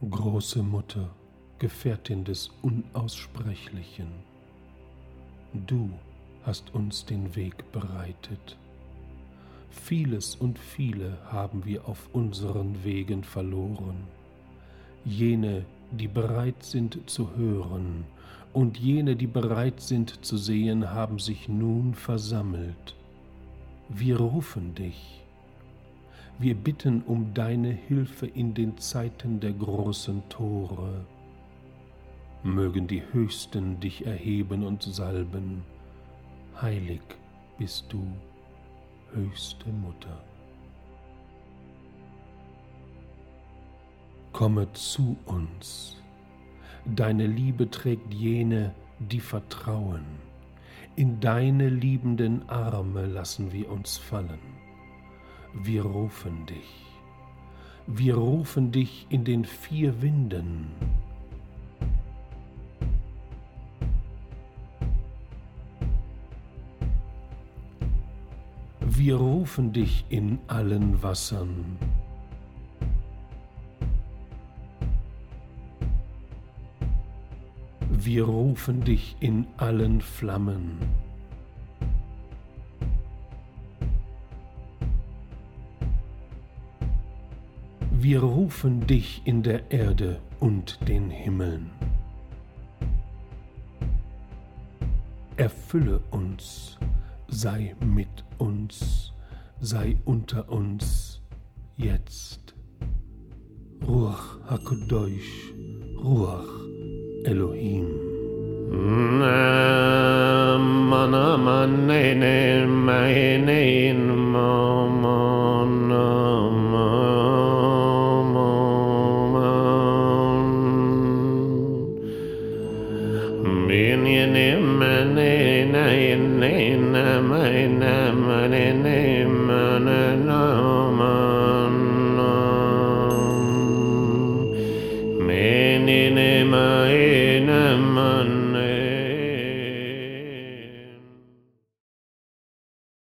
Große Mutter, Gefährtin des Unaussprechlichen, du hast uns den Weg bereitet. Vieles und viele haben wir auf unseren Wegen verloren. Jene, die bereit sind zu hören, und jene, die bereit sind zu sehen, haben sich nun versammelt. Wir rufen dich. Wir bitten um deine Hilfe in den Zeiten der großen Tore. Mögen die Höchsten dich erheben und salben. Heilig bist du, höchste Mutter. Komme zu uns. Deine Liebe trägt jene, die vertrauen. In deine liebenden Arme lassen wir uns fallen. Wir rufen dich. Wir rufen dich in den 4 Winden. Wir rufen dich in allen Wassern. Wir rufen dich in allen Flammen. Wir rufen dich in der Erde und den Himmeln. Erfülle uns, sei mit uns, sei unter uns, jetzt. Ruach HaKodesh, Ruach Elohim. Man